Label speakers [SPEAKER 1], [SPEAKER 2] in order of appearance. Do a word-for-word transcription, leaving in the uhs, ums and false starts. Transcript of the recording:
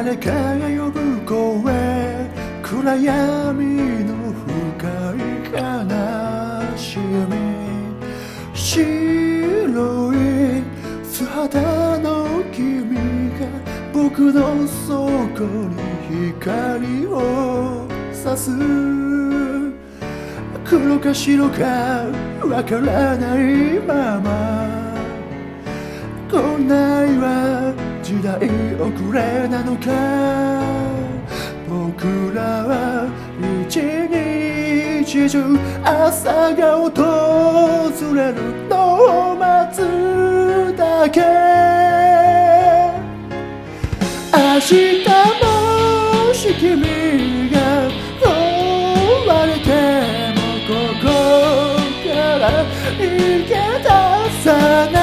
[SPEAKER 1] 誰かが呼ぶ声、暗闇の深い悲しみ、白い素肌の君が僕の底に光を差す。黒か白かわからないまま、こんないは時代遅れなのか。僕らは一日中朝が訪れるのを待つだけ。明日もし君が追われてもここから逃げ出さない。